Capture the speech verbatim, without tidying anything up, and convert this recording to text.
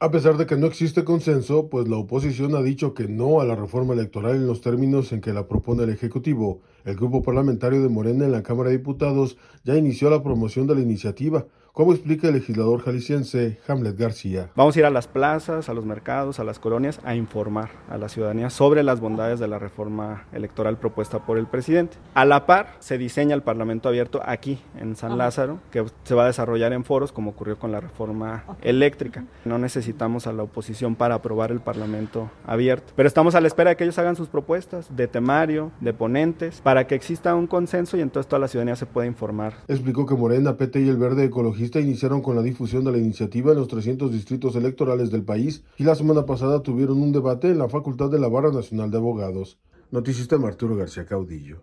A pesar de que no existe consenso, pues la oposición ha dicho que no a la reforma electoral en los términos en que la propone el Ejecutivo. El grupo parlamentario de Morena en la Cámara de Diputados ya inició la promoción de la iniciativa, como explica el legislador jalisciense Hamlet García. Vamos a ir a las plazas, a los mercados, a las colonias, a informar a la ciudadanía sobre las bondades de la reforma electoral propuesta por el presidente. A la par, se diseña el Parlamento abierto aquí, en San Lázaro, que se va a desarrollar en foros, como ocurrió con la reforma eléctrica. No necesitamos a la oposición para aprobar el Parlamento abierto, pero estamos a la espera de que ellos hagan sus propuestas de temario, de ponentes, para que exista un consenso y entonces toda la ciudadanía se pueda informar. Explicó que Morena, P T y el Verde Ecologista iniciaron con la difusión de la iniciativa en los trescientos distritos electorales del país y la semana pasada tuvieron un debate en la Facultad de la Barra Nacional de Abogados. Noticista Arturo García Caudillo.